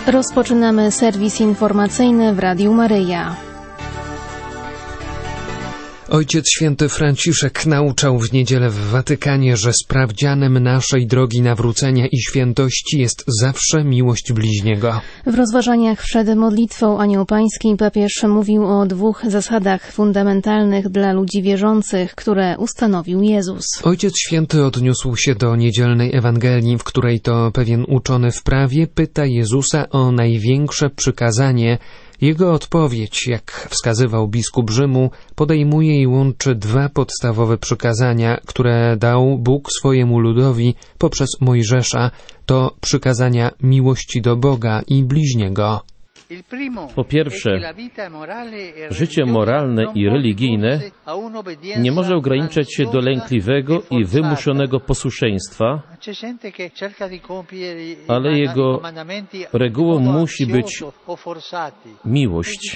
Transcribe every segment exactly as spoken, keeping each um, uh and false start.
Rozpoczynamy serwis informacyjny w Radiu Maryja. Ojciec Święty Franciszek nauczał w niedzielę w Watykanie, że sprawdzianem naszej drogi nawrócenia i świętości jest zawsze miłość bliźniego. W rozważaniach przed modlitwą Anioł Pański papież mówił o dwóch zasadach fundamentalnych dla ludzi wierzących, które ustanowił Jezus. Ojciec Święty odniósł się do niedzielnej Ewangelii, w której to pewien uczony w prawie pyta Jezusa o największe przykazanie. Jego odpowiedź, jak wskazywał biskup Rzymu, podejmuje i łączy dwa podstawowe przykazania, które dał Bóg swojemu ludowi poprzez Mojżesza. To przykazania miłości do Boga i bliźniego. Po pierwsze, życie moralne i religijne nie może ograniczać się do lękliwego i wymuszonego posłuszeństwa, ale jego regułą musi być miłość.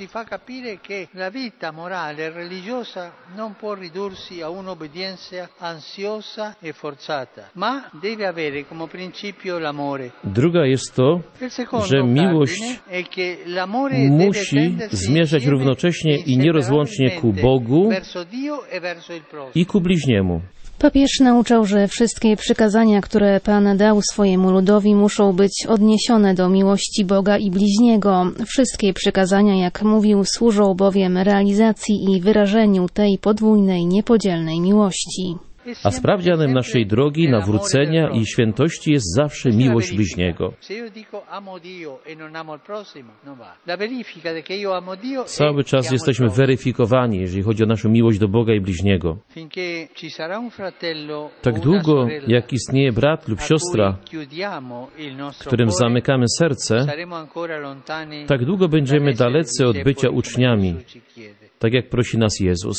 Druga jest to, że miłość musi zmierzać równocześnie i nierozłącznie ku Bogu i ku bliźniemu. Papież nauczał, że wszystkie przykazania, które Pan dał swojemu ludowi, muszą być odniesione do miłości Boga i bliźniego. Wszystkie przykazania, jak mówił, służą bowiem realizacji i wyrażeniu tej podwójnej, niepodzielnej miłości. A sprawdzianem naszej drogi nawrócenia i świętości jest zawsze miłość bliźniego. Cały czas jesteśmy weryfikowani, jeżeli chodzi o naszą miłość do Boga i bliźniego. Tak długo, jak istnieje brat lub siostra, którym zamykamy serce, tak długo będziemy dalecy od bycia uczniami, tak jak prosi nas Jezus.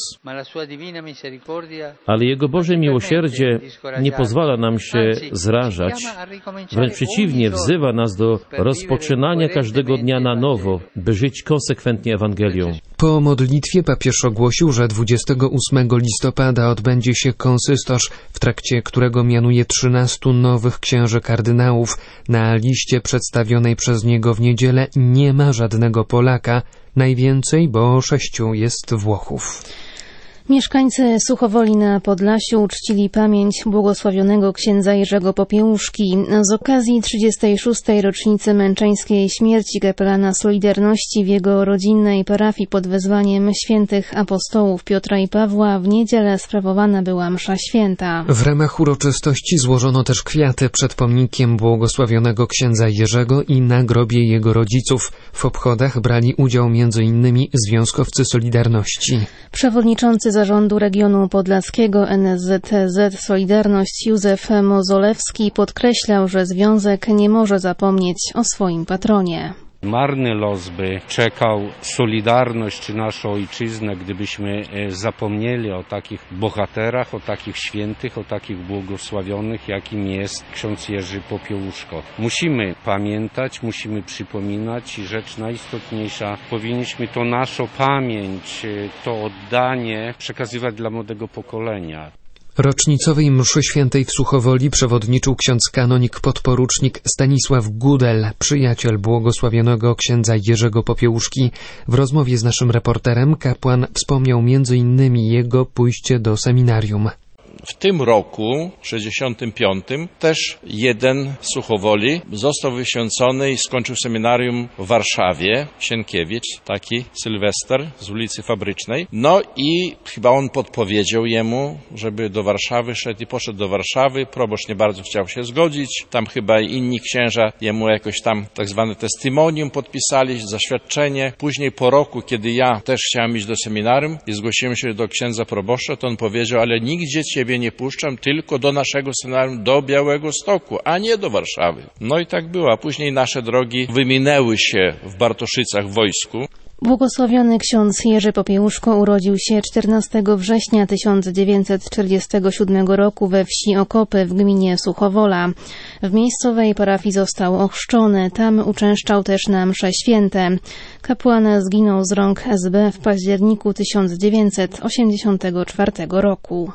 Ale Jego Boże miłosierdzie nie pozwala nam się zrażać. Wręcz przeciwnie, wzywa nas do rozpoczynania każdego dnia na nowo, by żyć konsekwentnie Ewangelią. Po modlitwie papież ogłosił, że dwudziestego ósmego listopada odbędzie się konsystorz, w trakcie którego mianuje trzynastu nowych księży kardynałów. Na liście przedstawionej przez niego w niedzielę nie ma żadnego Polaka, najwięcej, bo sześciu jest Włochów. Mieszkańcy Suchowoli na Podlasiu uczcili pamięć błogosławionego księdza Jerzego Popiełuszki. Z okazji trzydziestej szóstej rocznicy męczeńskiej śmierci kapelana Solidarności w jego rodzinnej parafii pod wezwaniem świętych apostołów Piotra i Pawła w niedzielę sprawowana była msza święta. W ramach uroczystości złożono też kwiaty przed pomnikiem błogosławionego księdza Jerzego i na grobie jego rodziców. W obchodach brali udział między innymi związkowcy Solidarności. Przewodniczący Zarządu Regionu Podlaskiego N S Z T Z Solidarność Józef Mozolewski podkreślał, że związek nie może zapomnieć o swoim patronie. Marny los by czekał Solidarność czy naszą ojczyznę, gdybyśmy zapomnieli o takich bohaterach, o takich świętych, o takich błogosławionych, jakim jest ksiądz Jerzy Popiełuszko. Musimy pamiętać, musimy przypominać i rzecz najistotniejsza, powinniśmy to naszą pamięć, to oddanie przekazywać dla młodego pokolenia. Rocznicowej mszy świętej w Suchowoli przewodniczył ksiądz kanonik podporucznik Stanisław Gudel, przyjaciel błogosławionego księdza Jerzego Popiełuszki. W rozmowie z naszym reporterem kapłan wspomniał między innymi jego pójście do seminarium. W tym roku, sześćdziesiątym piątym, też jeden z Suchowoli został wyświęcony i skończył seminarium w Warszawie, Sienkiewicz, taki Sylwester z ulicy Fabrycznej. No i chyba on podpowiedział jemu, żeby do Warszawy szedł i poszedł do Warszawy. Proboszcz nie bardzo chciał się zgodzić. Tam chyba inni księża jemu jakoś tam tak zwane testimonium podpisali, zaświadczenie. Później po roku, kiedy ja też chciałem iść do seminarium i zgłosiłem się do księdza proboszcza, to on powiedział, ale nigdzie ciebie nie puszczam, tylko do naszego seminarium, do Białegostoku, a nie do Warszawy. No i tak było, a później nasze drogi wyminęły się w Bartoszycach w wojsku. Błogosławiony ksiądz Jerzy Popiełuszko urodził się czternastego września tysiąc dziewięćset czterdziestego siódmego roku we wsi Okopy w gminie Suchowola. W miejscowej parafii został ochrzczony, tam uczęszczał też na msze święte. Kapłan zginął z rąk S B w październiku tysiąc dziewięćset osiemdziesiątego czwartego roku.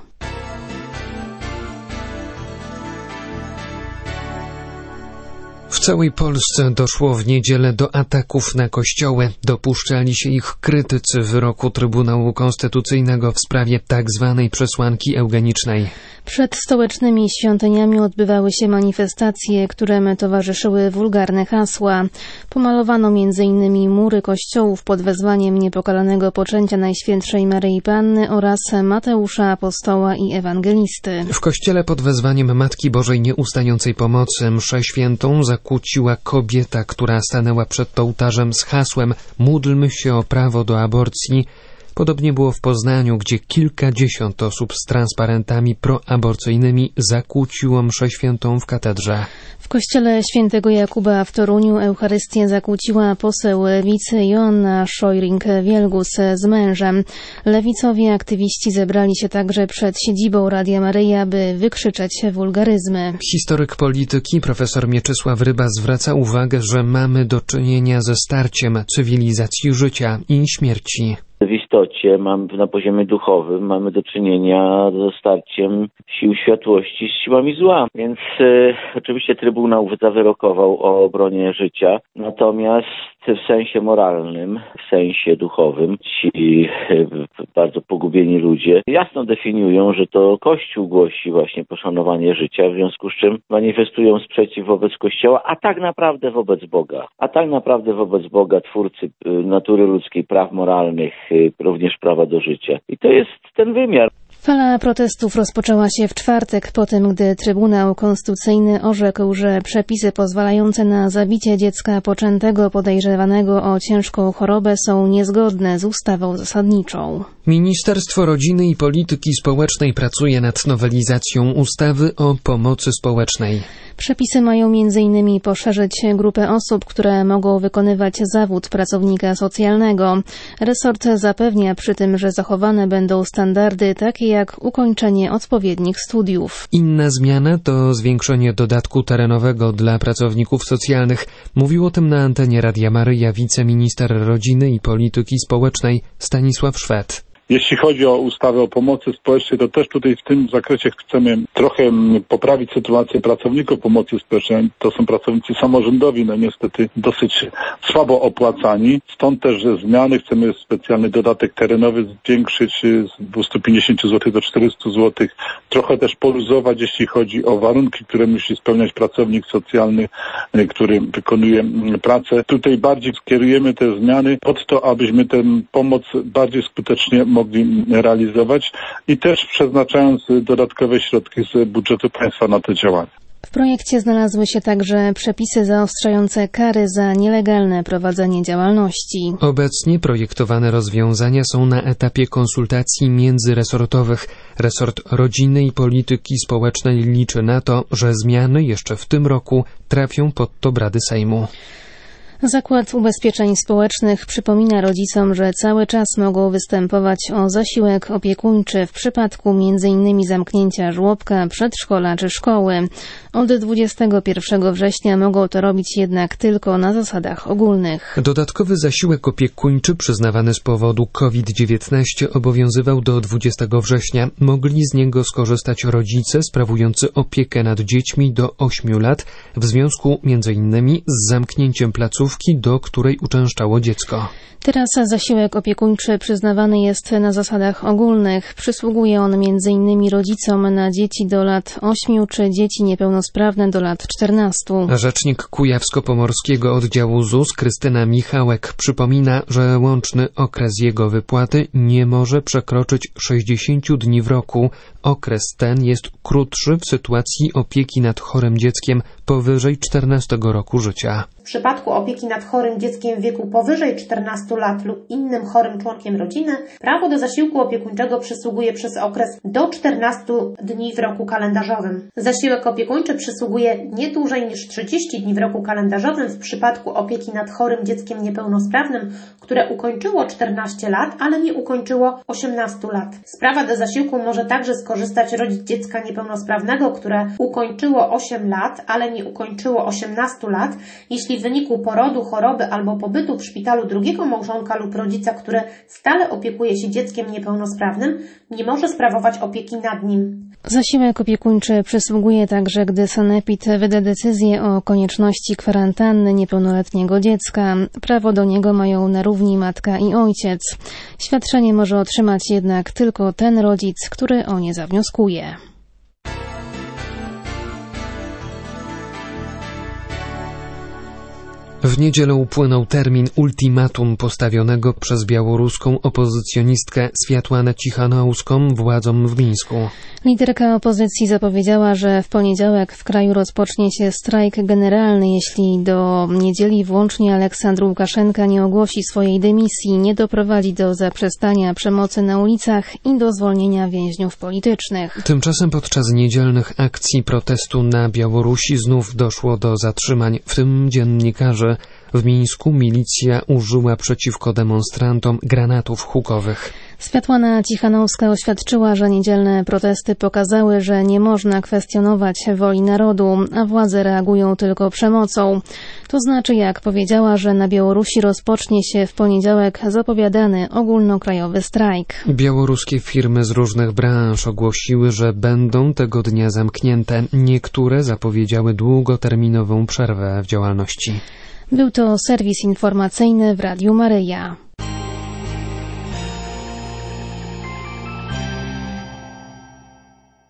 W całej Polsce doszło w niedzielę do ataków na kościoły. Dopuszczali się ich krytycy wyroku Trybunału Konstytucyjnego w sprawie tzw. przesłanki eugenicznej. Przed stołecznymi świątyniami odbywały się manifestacje, którym towarzyszyły wulgarne hasła. Pomalowano między innymi mury kościołów pod wezwaniem niepokalanego poczęcia Najświętszej Maryi Panny oraz Mateusza Apostoła i Ewangelisty. W kościele pod wezwaniem Matki Bożej Nieustającej Pomocy mszę świętą zakłóciła kobieta, która stanęła przed ołtarzem z hasłem „Módlmy się o prawo do aborcji”. Podobnie było w Poznaniu, gdzie kilkadziesiąt osób z transparentami proaborcyjnymi zakłóciło mszę świętą w katedrze. W kościele świętego Jakuba w Toruniu Eucharystię zakłóciła poseł lewicy Joanna Szojring-Wielgus z mężem. Lewicowi aktywiści zebrali się także przed siedzibą Radia Maryja, by wykrzyczeć wulgaryzmy. Historyk polityki profesor Mieczysław Ryba zwraca uwagę, że mamy do czynienia ze starciem cywilizacji życia i śmierci. W istocie mam, na poziomie duchowym mamy do czynienia ze starciem sił światłości z siłami zła. Więc e, oczywiście Trybunał zawyrokował o obronie życia, natomiast w sensie moralnym, w sensie duchowym ci e, bardzo pogubieni ludzie jasno definiują, że to Kościół głosi właśnie poszanowanie życia, w związku z czym manifestują sprzeciw wobec Kościoła, a tak naprawdę wobec Boga. A tak naprawdę wobec Boga, twórcy e, natury ludzkiej, praw moralnych, również prawa do życia. I to jest ten wymiar. Fala protestów rozpoczęła się w czwartek po tym, gdy Trybunał Konstytucyjny orzekł, że przepisy pozwalające na zabicie dziecka poczętego podejrzewanego o ciężką chorobę są niezgodne z ustawą zasadniczą. Ministerstwo Rodziny i Polityki Społecznej pracuje nad nowelizacją ustawy o pomocy społecznej. Przepisy mają między innymi poszerzyć grupę osób, które mogą wykonywać zawód pracownika socjalnego. Resort zapewnia przy tym, że zachowane będą standardy takie jak ukończenie odpowiednich studiów. Inna zmiana to zwiększenie dodatku terenowego dla pracowników socjalnych. Mówił o tym na antenie Radia Maryja wiceminister Rodziny i Polityki Społecznej Stanisław Szwed. Jeśli chodzi o ustawę o pomocy społecznej, to też tutaj w tym zakresie chcemy trochę poprawić sytuację pracowników pomocy społecznej. To są pracownicy samorządowi, no niestety dosyć słabo opłacani. Stąd też zmiany. Chcemy specjalny dodatek terenowy zwiększyć z dwieście pięćdziesiąt złotych do czterysta złotych. Trochę też poluzować, jeśli chodzi o warunki, które musi spełniać pracownik socjalny, który wykonuje pracę. Tutaj bardziej skierujemy te zmiany pod to, abyśmy tę pomoc bardziej skutecznie mogli realizować i też przeznaczając dodatkowe środki z budżetu państwa na te działania. W projekcie znalazły się także przepisy zaostrzające kary za nielegalne prowadzenie działalności. Obecnie projektowane rozwiązania są na etapie konsultacji międzyresortowych. Resort Rodziny i Polityki Społecznej liczy na to, że zmiany jeszcze w tym roku trafią pod obrady Sejmu. Zakład Ubezpieczeń Społecznych przypomina rodzicom, że cały czas mogą występować o zasiłek opiekuńczy w przypadku między innymi zamknięcia żłobka, przedszkola czy szkoły. Od dwudziestego pierwszego września mogą to robić jednak tylko na zasadach ogólnych. Dodatkowy zasiłek opiekuńczy przyznawany z powodu COVID dziewiętnaście obowiązywał do dwudziestego września. Mogli z niego skorzystać rodzice sprawujący opiekę nad dziećmi do ośmiu lat w związku między innymi z zamknięciem placówki, do której uczęszczało dziecko. Teraz zasiłek opiekuńczy przyznawany jest na zasadach ogólnych. Przysługuje on między innymi rodzicom na dzieci do lat ośmiu czy dzieci niepełnosprawne do lat czternastu. Rzecznik Kujawsko-Pomorskiego oddziału Z U S Krystyna Michałek przypomina, że łączny okres jego wypłaty nie może przekroczyć sześćdziesięciu dni w roku. Okres ten jest krótszy w sytuacji opieki nad chorym dzieckiem powyżej czternastego roku życia. W przypadku opieki nad chorym dzieckiem w wieku powyżej czternastu lat lub innym chorym członkiem rodziny, prawo do zasiłku opiekuńczego przysługuje przez okres do czternastu dni w roku kalendarzowym. Zasiłek opiekuńczy przysługuje nie dłużej niż trzydzieści dni w roku kalendarzowym w przypadku opieki nad chorym dzieckiem niepełnosprawnym, które ukończyło czternaście lat, ale nie ukończyło osiemnastu lat. Z prawa do zasiłku może także skorzystać rodzic dziecka niepełnosprawnego, które ukończyło osiem lat, ale nie ukończyło osiemnastu lat, jeśli w wyniku porodu, choroby albo pobytu w szpitalu drugiego małżonka lub rodzica, który stale opiekuje się dzieckiem niepełnosprawnym, nie może sprawować opieki nad nim. Zasiłek opiekuńczy przysługuje także, gdy sanepid wyda decyzję o konieczności kwarantanny niepełnoletniego dziecka. Prawo do niego mają na równi matka i ojciec. Świadczenie może otrzymać jednak tylko ten rodzic, który o nie zawnioskuje. W niedzielę upłynął termin ultimatum postawionego przez białoruską opozycjonistkę Swiatłanę Cichanowską władzom w Mińsku. Liderka opozycji zapowiedziała, że w poniedziałek w kraju rozpocznie się strajk generalny, jeśli do niedzieli włącznie Aleksandr Łukaszenka nie ogłosi swojej dymisji, nie doprowadzi do zaprzestania przemocy na ulicach i do zwolnienia więźniów politycznych. Tymczasem podczas niedzielnych akcji protestu na Białorusi znów doszło do zatrzymań, w tym dziennikarzy. W Mińsku milicja użyła przeciwko demonstrantom granatów hukowych. Swiatłana Cichanowska oświadczyła, że niedzielne protesty pokazały, że nie można kwestionować woli narodu, a władze reagują tylko przemocą. To znaczy, jak powiedziała, że na Białorusi rozpocznie się w poniedziałek zapowiadany ogólnokrajowy strajk. Białoruskie firmy z różnych branż ogłosiły, że będą tego dnia zamknięte. Niektóre zapowiedziały długoterminową przerwę w działalności. Był to serwis informacyjny w Radiu Maryja.